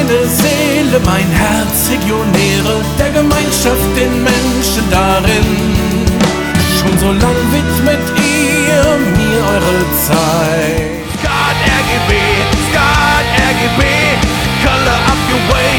meine Seele, mein Herz, Legionäre der Gemeinschaft, den Menschen darin. Schon so lang widmet ihr mir eure Zeit. Skat RGB, Color up your way.